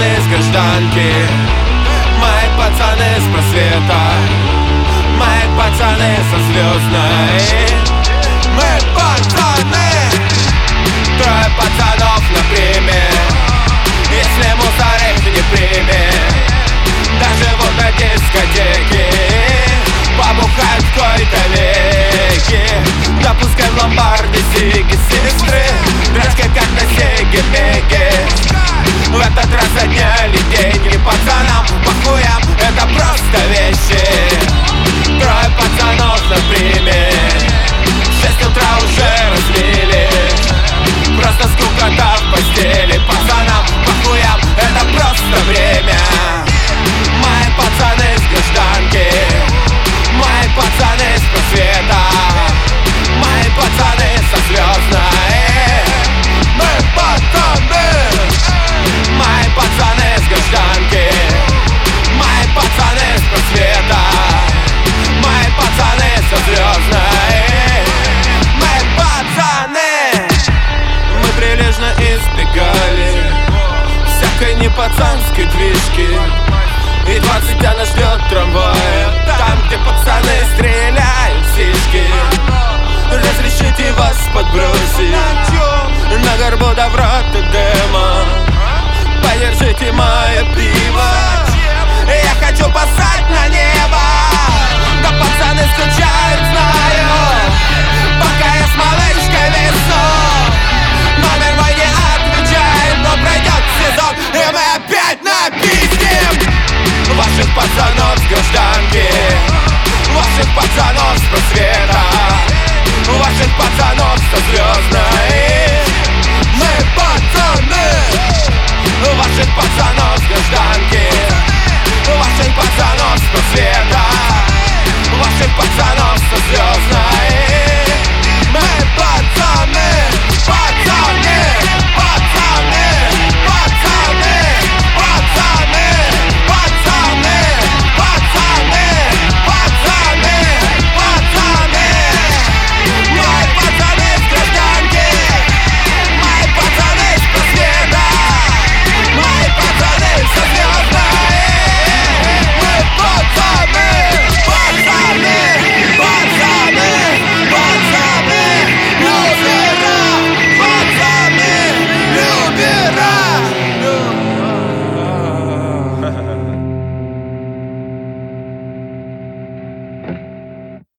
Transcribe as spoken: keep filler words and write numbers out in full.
пацаны с гражданки, мои пацаны с просвета, мои пацаны со звездной. Мы пацаны, трое пацанов на приме. Если мусор их не примет, даже вот на дискотеке побухать в кои-то веки. Допускаем в ломбарды сиги, сестры, дрожки как на сеге-меге. В этот раз отняли деньги пацанам, похуям, это просто вещи. Трое пацанов на приме, шесть утра уже разлили. Просто скукота в постели пацанам, похуям, это просто время. Мои пацаны с гражданки, мои пацаны с просвета, мои пацаны со звездной. Мы пацаны, мои пацаны с гражданки, мои пацаны с просвета, мои пацаны со звездной. Мы пацаны. Мы прилежно избегали всякой непацанской движки, и двадцать она ждет трамвая, там, где пацаны стреляют сишки. Разрешите вас подбросить на горбу доброты дыма, подержите мое пиво, я хочу послать на небо. Да пацаны скучают, знаю, пока я с малышкой весу. Номер мой не отвечает, но пройдет сезон, и мы опять напиздим ваших пацанов с гражданки, ваших пацанов с просвета, ваших пацанов